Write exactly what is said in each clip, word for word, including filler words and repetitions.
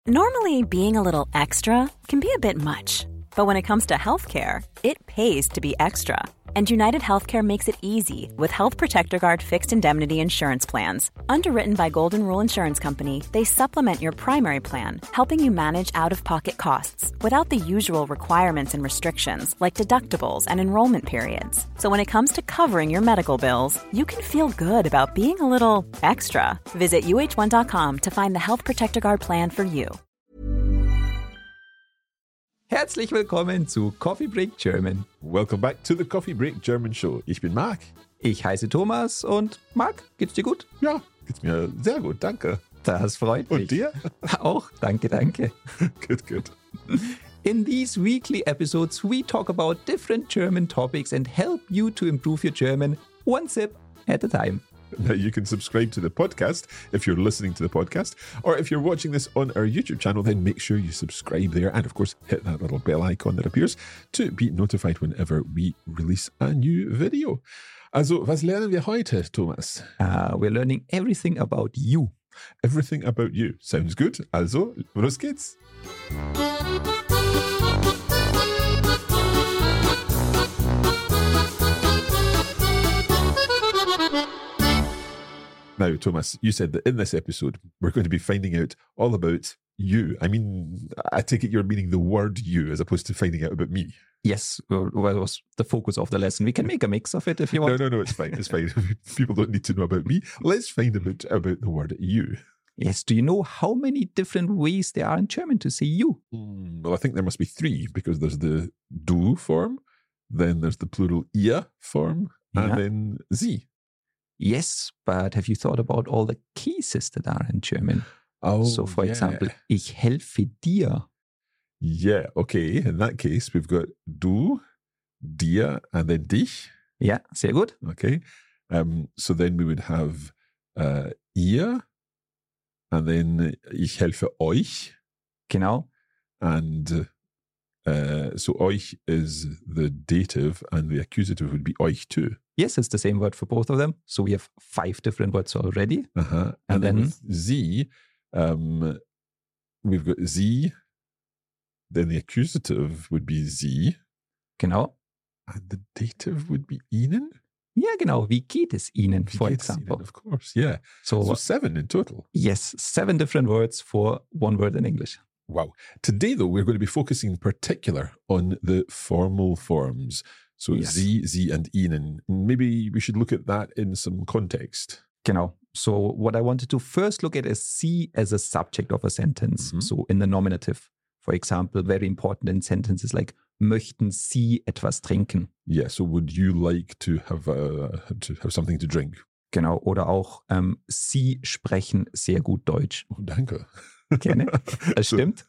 Normally, being a little extra can be a bit much, but when it comes to healthcare, it pays to be extra. And United Healthcare makes it easy with Health Protector Guard fixed indemnity insurance plans. Underwritten by Golden Rule Insurance Company, they supplement your primary plan, helping you manage out-of-pocket costs without the usual requirements and restrictions like deductibles and enrollment periods. So when it comes to covering your medical bills, you can feel good about being a little extra. Visit U H one dot com to find the Health Protector Guard plan for you. Herzlich willkommen zu Coffee Break German. Welcome back to the Coffee Break German Show. Ich bin Marc. Ich heiße Thomas und Marc, geht's dir gut? Ja, geht's mir sehr gut, danke. Das freut mich. Und dir? Auch, danke, danke. Good, good. In these weekly episodes, we talk about different German topics and help you to improve your German one sip at a time. Now you can subscribe to the podcast if you're listening to the podcast, or if you're watching this on our YouTube channel, then make sure you subscribe there and of course hit that little bell icon that appears to be notified whenever we release a new video. Also, was lernen wir heute, Thomas? Uh, we're learning everything about you. Everything about you. Sounds good. Also, los geht's. Now, Thomas, you said that in this episode, we're going to be finding out all about you. I mean, I take it you're meaning the word you as opposed to finding out about me. Yes, well, that was the focus of the lesson. We can make a mix of it if you want. No, no, no, it's fine. It's fine. People don't need to know about me. Let's find out about the word you. Yes, do you know how many different ways there are in German to say you? Mm, well, I think there must be three because there's the du form, then there's the plural ihr form, and Yeah. then sie. Yes, but have you thought about all the cases that are in German? Oh, So, for yeah. example, ich helfe dir. Yeah, okay. In that case, we've got du, dir, and then dich. Ja, sehr gut. Okay. Um, so then we would have uh, ihr, and then ich helfe euch. Genau. And uh, so euch is the dative, and the accusative would be euch too. Yes, it's the same word for both of them. So we have five different words already. Uh-huh. And, And then, then- with sie, um, we've got sie, then the accusative would be sie, Genau. and the dative would be ihnen. Ja, genau. Wie geht es Ihnen, Wie for geht's ihnen? example? Of course, yeah. So, So seven in total. yes, seven different words for one word in English. Wow. Today, though, we're going to be focusing in particular on the formal forms. So Yes. sie, sie, and ihnen. Maybe we should look at that in some context. Genau. So what I wanted to first look at is sie as a subject of a sentence. Mhm. So in the nominative. For example, very important in sentences like möchten Sie etwas trinken? Yeah. So would you like to have uh, to have something to drink? Genau. Oder auch ähm, Sie sprechen sehr gut Deutsch. Oh, danke. Gerne. Das So- stimmt.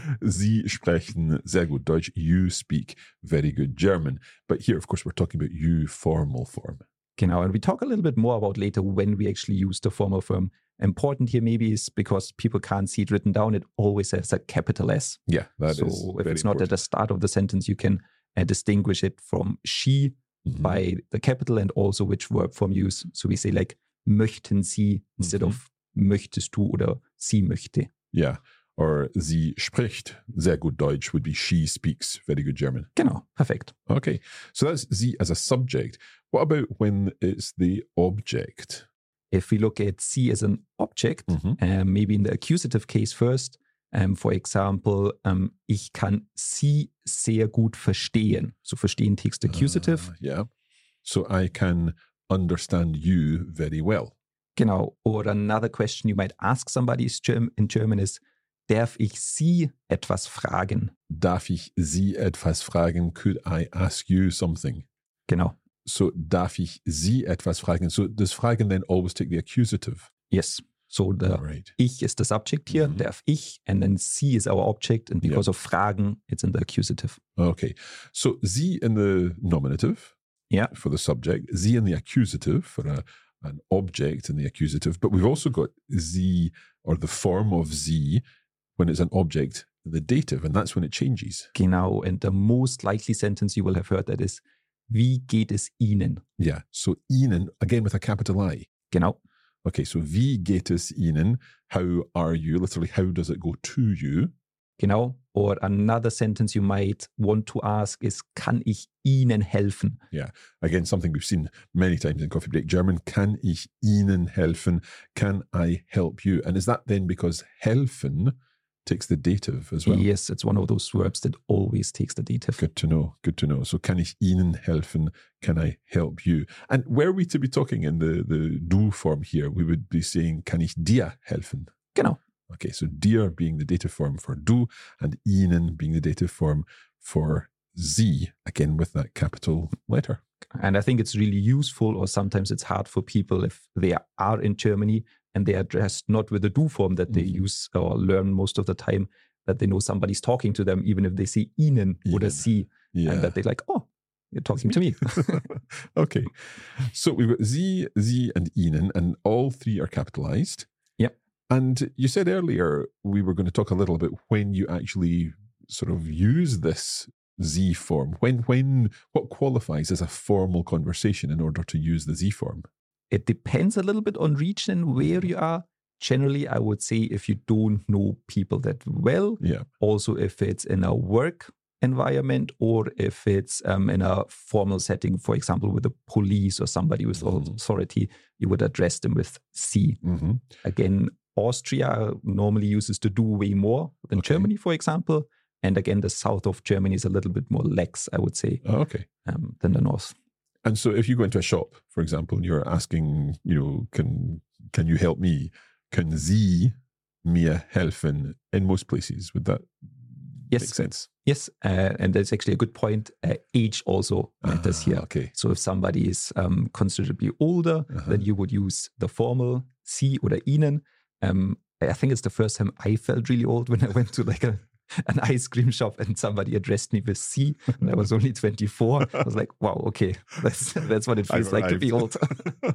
Sie sprechen sehr gut Deutsch. You speak very good German. But here, of course, we're talking about you formal form. Genau. And we talk a little bit more about later when we actually use the formal form. Important here maybe is because people can't see it written down, it always has a capital S. Yeah, that is so if very it's not at important. the start of the sentence, you can uh, distinguish it from she Mhm. by the capital and also which verb form use. So we say like möchten Sie instead Mhm. of möchtest du oder sie möchte. Yeah. Or sie spricht sehr gut Deutsch would be she speaks very good German. Genau, perfekt. Okay. So that's sie as a subject. What about when it's the object? If we look at sie as an object, Mhm. um, maybe in the accusative case first, um, for example, um, ich kann sie sehr gut verstehen. So verstehen takes the accusative. Uh, yeah. So I can understand you very well. Genau. Or another question you might ask somebody is Germ- in German is, darf ich Sie etwas fragen? Darf ich Sie etwas fragen? Could I ask you something? Genau. So darf ich Sie etwas fragen? So does fragen then always take the accusative? Yes. So the Right. ich is the subject here, Mhm. darf ich, and then sie is our object, and because of fragen, it's in the accusative. Okay. So sie in the nominative Yeah. for the subject, sie in the accusative for a, an object in the accusative, but we've also got sie or the form of sie when it's an object in the dative, and that's when it changes. Genau. And the most likely sentence you will have heard that is, wie geht es Ihnen? Yeah. So ihnen, again with a capital I. Genau. Okay, so wie geht es Ihnen? How are you? Literally, how does it go to you? Genau. Or another sentence you might want to ask is, kann ich Ihnen helfen? Yeah, again, something we've seen many times in Coffee Break German. Kann ich Ihnen helfen? Can I help you? And is that then because helfen takes the dative as well? Yes, it's one of those verbs that always takes the dative. Good to know. Good to know. So, kann ich Ihnen helfen? Can I help you? And were we to be talking in the, the du form here, we would be saying, kann ich dir helfen? Genau. Okay, so dir being the dative form for du and Ihnen being the dative form for sie, again with that capital letter. And I think it's really useful, or sometimes it's hard for people if they are in Germany and they are addressed not with the du form that they Mhm. use or learn most of the time, that they know somebody's talking to them, even if they say Ihnen oder Ihnen. sie, Yeah. and that they're like, oh, you're talking to me. Okay, so we've got sie, sie, and Ihnen, and all three are capitalized. Yep. And you said earlier we were going to talk a little bit when you actually sort of use this sie form. When, when, what qualifies as a formal conversation in order to use the sie form? It depends a little bit on region where you are. Generally, I would say if you don't know people that well, Yeah. also if it's in a work environment or if it's um, in a formal setting, for example, with the police or somebody with Mhm. authority, you would address them with sie. Mm-hmm. Again, Austria normally uses the du way more than Okay. Germany, for example. And again, the south of Germany is a little bit more lax, I would say, Oh, okay. um, than the north. And so if you go into a shop, for example, and you're asking, you know, can can you help me? Can Sie mir helfen? In most places, would that Yes. make sense? Yes, uh, and that's actually a good point. Uh, age also matters Ah, here. Okay. So if somebody is um, considerably older, Uh-huh. then you would use the formal sie oder ihnen. Um, I think it's the first time I felt really old when I went to like a an ice cream shop and somebody addressed me with sie, and I was only twenty-four. I was like, wow, okay, that's that's what it feels I've like to be old. arrived.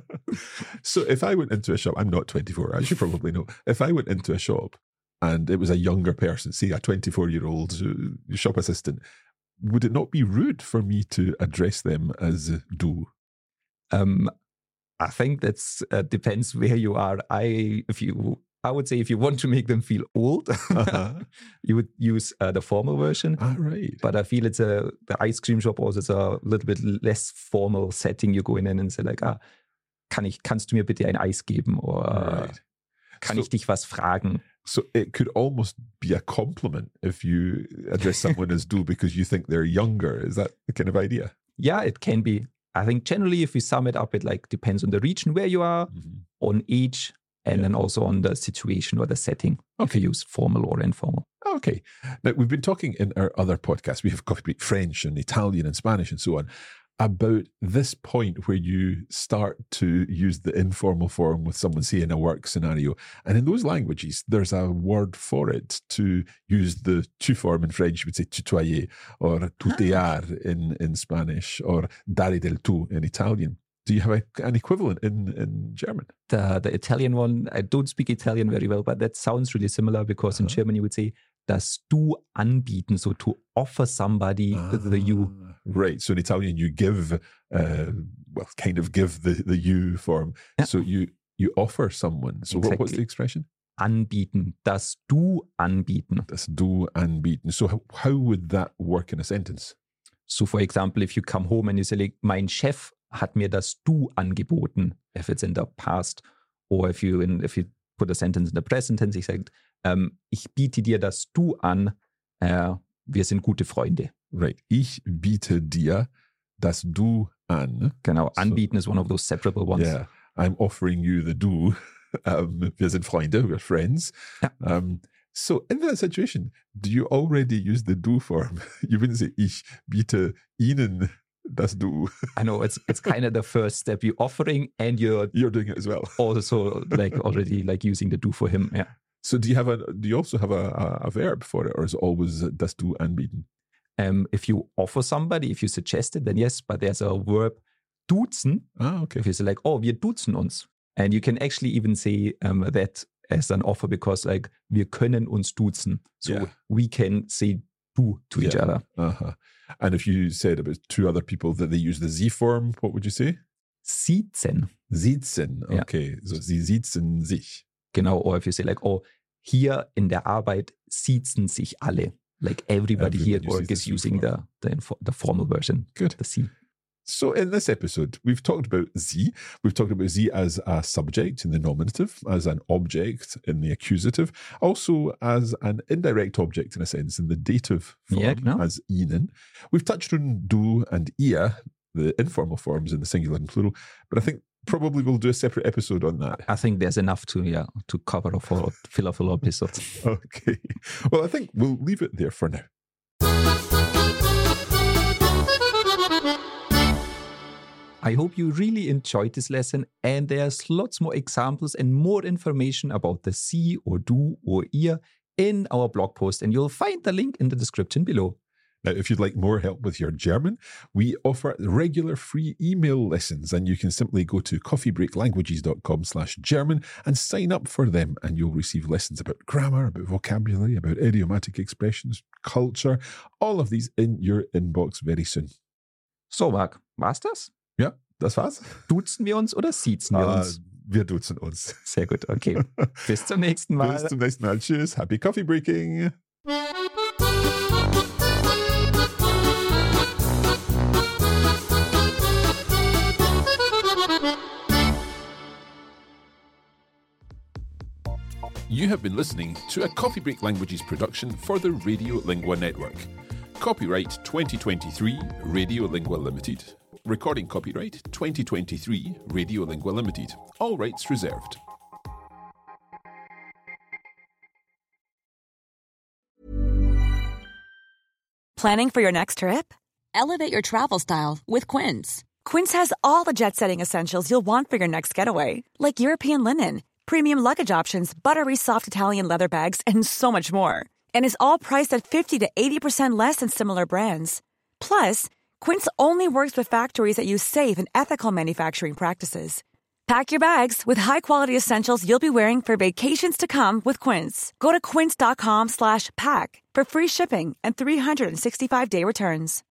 So if I went into a shop, I'm not twenty-four, as you probably know. If I went into a shop and it was a younger person, say a twenty-four-year-old uh, shop assistant, would it not be rude for me to address them as du? Um, I think that's uh, depends where you are. I if you I would say if you want to make them feel old, Uh-huh. you would use uh, the formal version. Ah, right. But I feel it's a the ice cream shop also is a little bit less formal setting. You go in and say like, ah, kann ich, kannst du mir bitte ein Eis geben? Oder Right. kann So- ich dich was fragen? So it could almost be a compliment if you address someone as du because you think they're younger. Is that the kind of idea? Yeah, it can be. I think generally if you sum it up, it like depends on the region where you are, on age, and Yeah. then also on the situation or the setting. If Okay. you use formal or informal. Okay. Now, we've been talking in our other podcasts, we have Coffee Break French and Italian and Spanish and so on, about this point where you start to use the informal form with someone, say, in a work scenario. And in those languages, there's a word for it. To use the tu form in French, you would say tutoyer, or tutear in, in Spanish, or dare del tu in Italian. Do you have a, an equivalent in, in German? The, the Italian one, I don't speak Italian very well, but that sounds really similar because in Uh-huh. German you would say, das du anbieten, so to offer somebody the you. Ah, Right. So in Italian, you give, uh, well, kind of give the, the you form. Yeah. So you you offer someone. So what, what's Exactly. the expression? Anbieten, das du anbieten. Das du anbieten. So how, how would that work in a sentence? So for example, if you come home and you say, like, mein Chef hat mir das du angeboten, if it's in the past, or if you in, if you put a sentence in the present tense, ich sage, ähm, ich biete dir das du an, äh, wir sind gute Freunde. Right. Ich biete dir das du an. Genau, So- anbieten is one of those separable ones. Yeah. I'm offering you the du. Um, wir sind Freunde, we're friends. Ja. Um, so in that situation, do you already use the du form? You wouldn't say, ich biete Ihnen das du. I know it's it's kind of the first step. You're offering and you're You're doing it as well. also like already like using the do for him. Yeah. So do you have a? Do you also have a, a, a verb for it, or is it always das du anbieten? Um, if you offer somebody, if you suggest it, then yes, but there's a verb duzen. Ah, okay. If you say like, oh, wir duzen uns. And you can actually even say um, that as an offer because like, wir können uns duzen. So Yeah. we can say du to each Yeah. other. Uh-huh. And if you said about two other people that they use the Z form, what would you say? siezen. Siezen, okay. Ja. So, sie siezen sich. Genau, or if you say like, oh, hier in der Arbeit siezen sich alle. Like everybody, everybody here at work is using the, the, the formal version. Good. The sie. So in this episode, we've talked about sie. We've talked about sie as a subject in the nominative, as an object in the accusative, also as an indirect object in a sense in the dative form, yeah, no. as ihnen. We've touched on du and ihr, the informal forms in the singular and plural, but I think probably we'll do a separate episode on that. I think there's enough to yeah to cover a full, fill a full episode. Okay. Well, I think we'll leave it there for now. I hope you really enjoyed this lesson, and there's lots more examples and more information about the sie or du or ihr in our blog post, and you'll find the link in the description below. Now, if you'd like more help with your German, we offer regular free email lessons, and you can simply go to coffeebreaklanguages.com slash German and sign up for them, and you'll receive lessons about grammar, about vocabulary, about idiomatic expressions, culture, all of these in your inbox very soon. So, Marc, war's das? Ja, das war's. Duzen wir uns oder siezen wir uh, uns? Wir duzen uns. Sehr gut, okay. Bis zum nächsten Mal. Bis zum nächsten Mal. Tschüss. Happy Coffee Breaking. You have been listening to a Coffee Break Languages production for the Radiolingua Network. Copyright twenty twenty-three, Radiolingua Limited. Recording copyright twenty twenty-three, Radiolingua Limited. All rights reserved. Planning for your next trip? Elevate your travel style with Quince. Quince has all the jet-setting essentials you'll want for your next getaway, like European linen, premium luggage options, buttery soft Italian leather bags, and so much more. And is all priced at fifty to eighty percent less than similar brands. Plus, Quince only works with factories that use safe and ethical manufacturing practices. Pack your bags with high-quality essentials you'll be wearing for vacations to come with Quince. Go to quince.com slash pack for free shipping and three sixty-five day returns.